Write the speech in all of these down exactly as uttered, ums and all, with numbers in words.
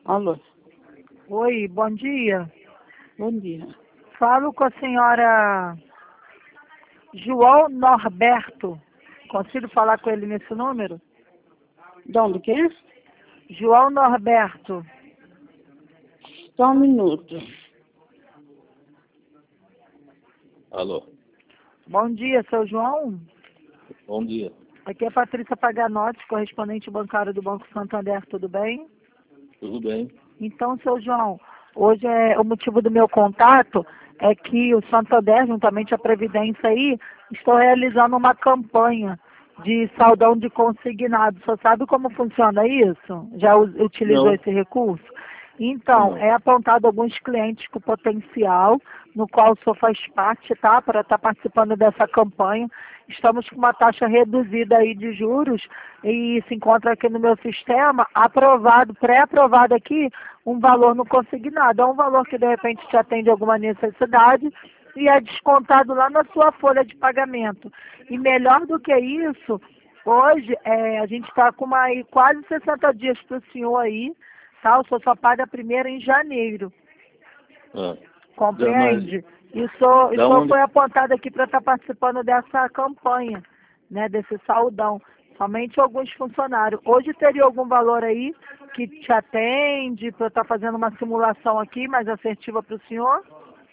Alô, Oi, bom dia. bom dia. Falo com a senhora João Norberto. Consigo falar com ele nesse número? De onde que é? João Norberto. Só um minuto. Alô, Bom dia, seu João. bom dia. Aqui é Patrícia Paganotti, correspondente bancário do Banco Santander, tudo bem? Tudo bem? Então, seu João, hoje é o motivo do meu contato é que o Santander, juntamente à Previdência aí, estou realizando uma campanha de saldão de consignado. Você sabe como funciona isso? Já u- utilizou Não, esse recurso? Então, não. é apontado alguns clientes com potencial, no qual o senhor faz parte, tá? Para estar participando dessa campanha. Estamos com uma taxa reduzida aí de juros e se encontra aqui no meu sistema, aprovado, pré-aprovado aqui, um valor no consignado. É um valor que de repente te atende alguma necessidade e é descontado lá na sua folha de pagamento. E melhor do que isso, hoje é, a gente está com uma, aí, quase sessenta dias para o senhor aí, tá? O senhor só paga primeiro em janeiro, Ah, da, mas compreende? E o senhor, o da senhor onde? foi apontado aqui para estar participando dessa campanha, né, desse saldão. Somente alguns funcionários. Hoje teria algum valor aí que te atende para eu estar fazendo uma simulação aqui mais assertiva para o senhor?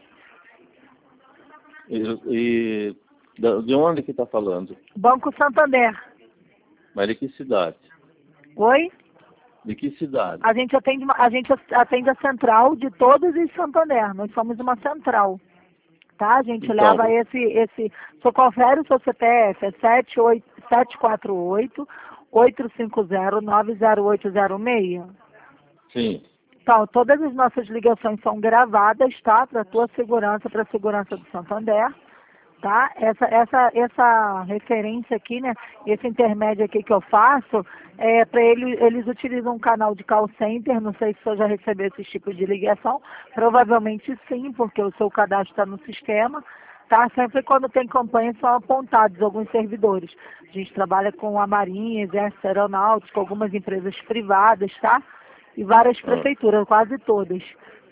E, e da- de onde que está falando? Banco Santander. Mas de que cidade? Oi? De que cidade? A gente atende, uma- a gente atende a central de todos os Santander. Nós somos uma central. Tá? A gente leva Então, esse, esse, só confere o seu C P F, é sete oito sete quatro oito, oito cinco zero, nove zero oito zero seis. sim. Então, todas as nossas ligações são gravadas, tá? Para a tua segurança, para a segurança do Santander, tá? Essa, essa, essa referência aqui, né? Esse intermédio aqui que eu faço, é para ele, eles utilizam um canal de call center, não sei se você já recebeu esse tipo de ligação, provavelmente sim, porque o seu cadastro está no sistema, tá? Sempre quando tem campanha são apontados alguns servidores. A gente trabalha com a Marinha, Exército Aeronáutico, algumas empresas privadas, tá? E várias Ah, prefeituras, quase todas.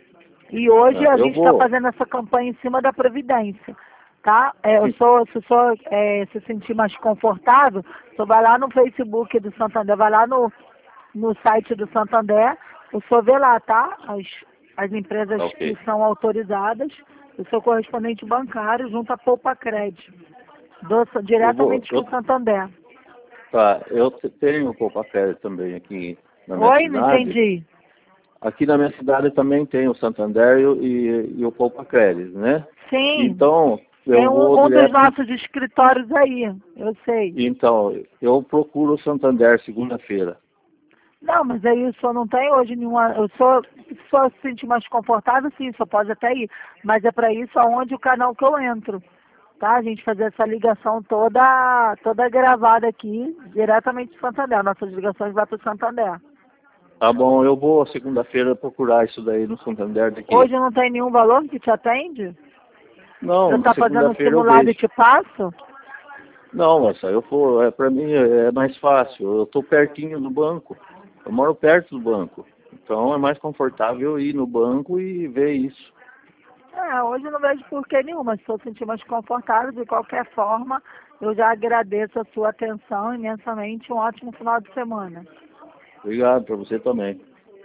E hoje ah, a eu gente está vou. fazendo essa campanha em cima da Previdência, tá? É, eu Sim. sou, se o senhor é, se sentir mais confortável, o senhor vai lá no Facebook do Santander, vai lá no, no site do Santander, o senhor vê lá, tá? As, as empresas Tá que ok. são autorizadas, o seu correspondente bancário junto a Poupa Crédito, do- Eu vou. diretamente com Eu, o Santander. tá, eu te- tenho poupa férias também aqui na minha Oi, não cidade. entendi. Aqui na minha cidade também tem o Santander e, o- e, e o Poupa Crédito, né? Sim, Então, tem eu vou um, um dos direto. nossos escritórios aí, eu sei. Então, eu procuro o Santander segunda-feira. Não, mas aí o senhor não tem hoje nenhuma. O senhor, se o senhor se sentir mais confortável, sim, o senhor pode até ir. Mas é para isso aonde o canal que eu entro. Tá? A gente fazer essa ligação toda, toda gravada aqui, diretamente do Santander. Nossas ligações vão para o Santander. Tá bom, eu vou segunda-feira procurar isso daí no Santander daqui. Hoje não tem nenhum valor que te atende? Para Não, estar fazendo um segunda-feira eu simulado e vejo. te passo? Não, moça, eu for, é, para mim é mais fácil. Eu estou pertinho do banco. Eu moro perto do banco. Então é mais confortável ir no banco e ver isso. É, hoje eu não vejo porquê nenhum, mas se eu sentir mais confortável, de qualquer forma, eu já agradeço a sua atenção imensamente. Um ótimo final de semana. Obrigado para você também.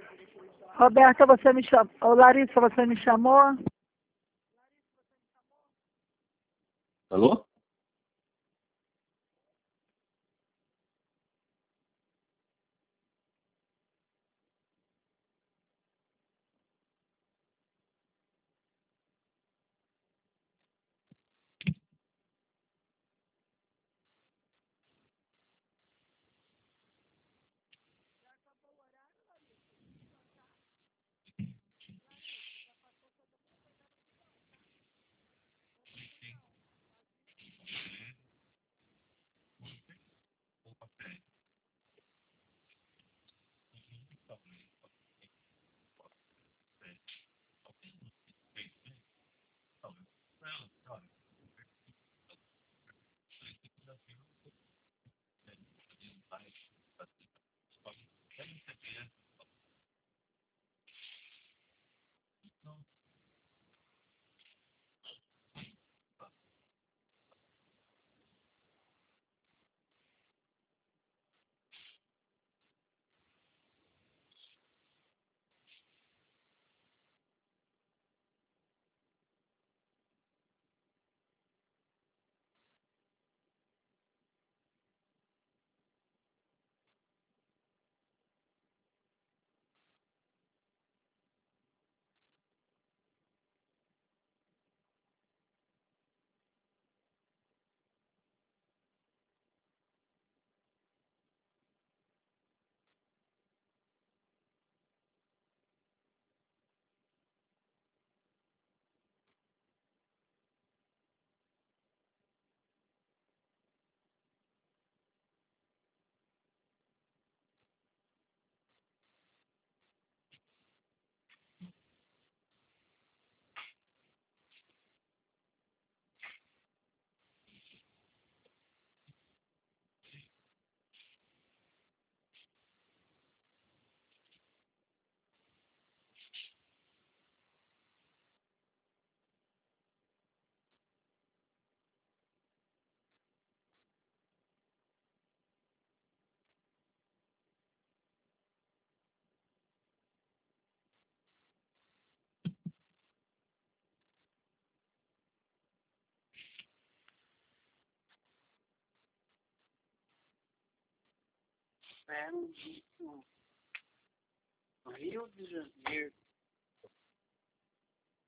Roberta, você me chamou. Ô, Larissa, você me chamou? Alô? É um dito no Rio de Janeiro.